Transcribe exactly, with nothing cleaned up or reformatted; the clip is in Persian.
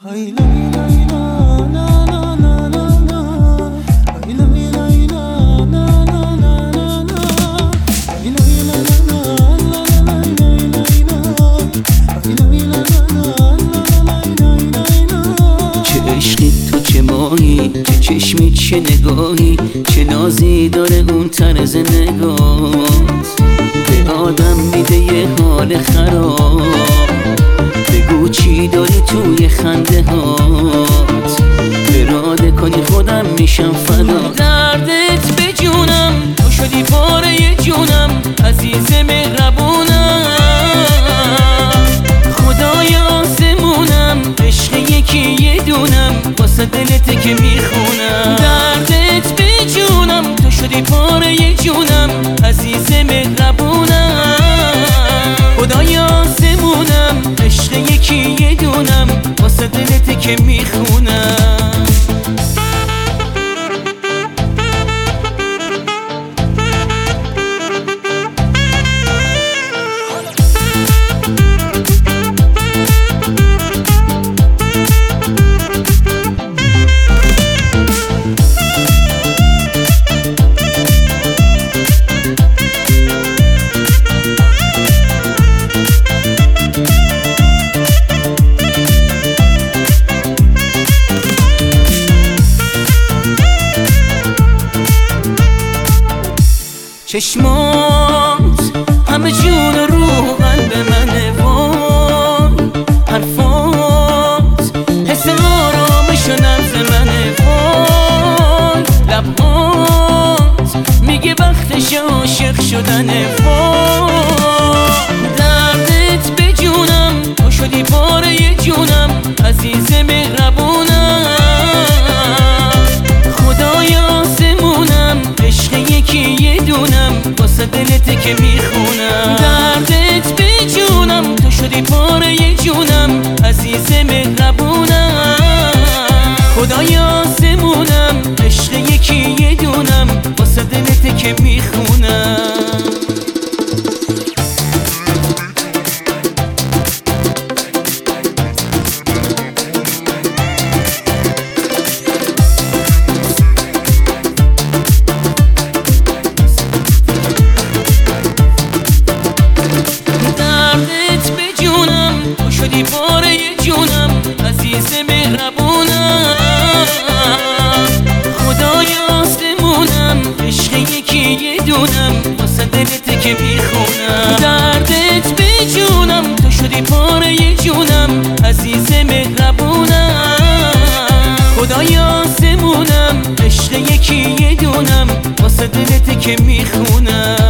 عشقی تو چه ماهی، چه چشمی، چه نگاهی، چه نازی داره اون طرز نگاهت. به آدم میده یه حال خراب، بگو چی داری توی خنده هات. اراده کنی خودم میشم فدا. دردت به جونم، تو شدی پاره جونم، عزیز مهربونم. خدای آسمونم، عشق یکی یه دونم، واسه دلته که میخونم. دردت به جونم، تو شدی پاره جونم، عزیز مهربونم. خدای آسمونم، عشق یکی یه دونم، واسه دلته که میخونم. چشمات همه جون و روح قلب منه، وای حرفات حس آرامش و نبض منه، وای لبات میگه وقتش عاشق شدنه، وای دردت به جونم، تو شدی پاره جونم، عزیز مهربونم. خدای آسمونم، عشق یکی یه دونم، واسه دلته که میخونم. دردت به جونم، تو شدی پاره جونم، عزیز مهربونم. خدای آسمونم، عشق یکی یه دونم، واسه دلته که میخونم. شدی پاره جونم، عزیز مهربونم. خدای آسمونم، عشق یکی یه دونم، واسه دلته که میخونم. دردت به جونم، تو شدی پاره جونم، عزیز مهربونم. خدای آسمونم، عشق یکی یه دونم، واسه دلته که میخونم.